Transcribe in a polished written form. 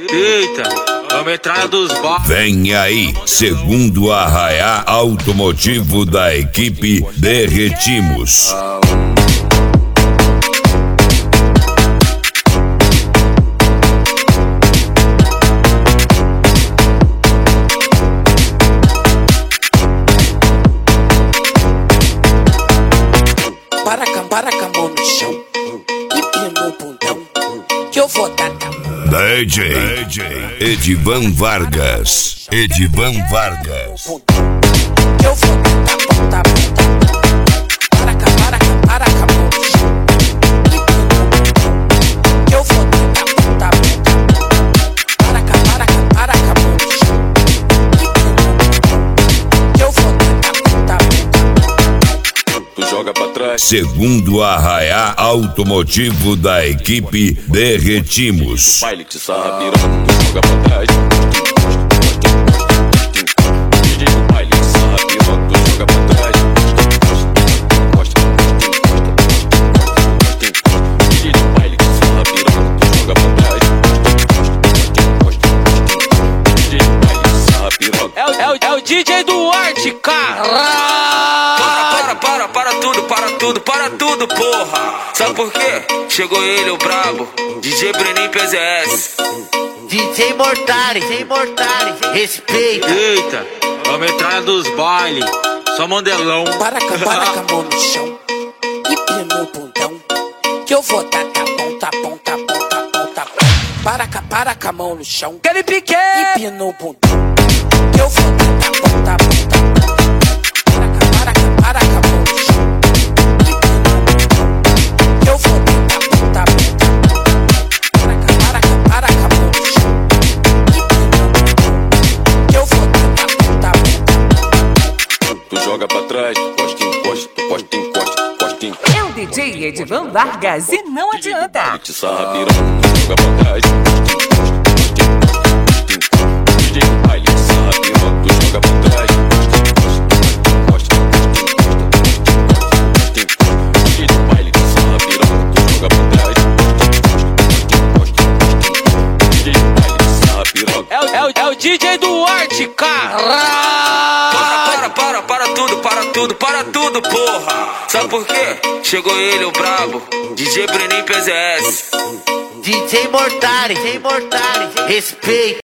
Eita, é a metralha dos bar. Vem aí, segundo arraiá automotivo da equipe Derretimos. Para com a mão no chão e pino o bundão, que eu vou dar na mão. DJ Edivan Vargas. Edivan Vargas. Que eu vou dar na ponta. Para com a mão no chão e pino o bundão, que eu vou dar na ponta. Para com a mão no chão e pino o bundão, que eu vou dar na ponta. Tu joga pra trás. Segundo arraiá automotivo da equipe Derretimos. Baile te sarra piranha, tu joga pra trás. DJ do baile te sarra piranha, tu joga pra trás. DJ do baile te sarra piranha, tu joga pra trás. DJ do baile te sarra piranha. É o DJ do Arte, cara. Para tudo, porra. Sabe por quê? Chegou ele, o brabo, DJ Breninho PZS. DJ Mortari, respeita. Eita, é a metralha dos baile, só mandelão. Para com a mão no chão e pino o bundão, que eu vou dar na ponta. Para com a mão no chão, Aquele pique e pino o bundão, que eu vou dar na ponta. Para com a mão no chão e pino o bundão, que eu vou dar na ponta. Para com a mão no chão e pino o bundão, que eu vou dar na ponta. Tu joga pra trás, encosta. É o DJ Edivan Vargas e não adianta. Te sarra piranha, tu joga pra trás. DJ do baile te sarra piranha, tu joga pra trás. DJ do baile te sarra piranha, tu joga pra trás. DJ do baile te sarra piranha. É o DJ do Arte, cara. Para tudo, porra. Sabe por quê? Chegou ele, o brabo, DJ Breninho PZS. DJ Mortari, respeita.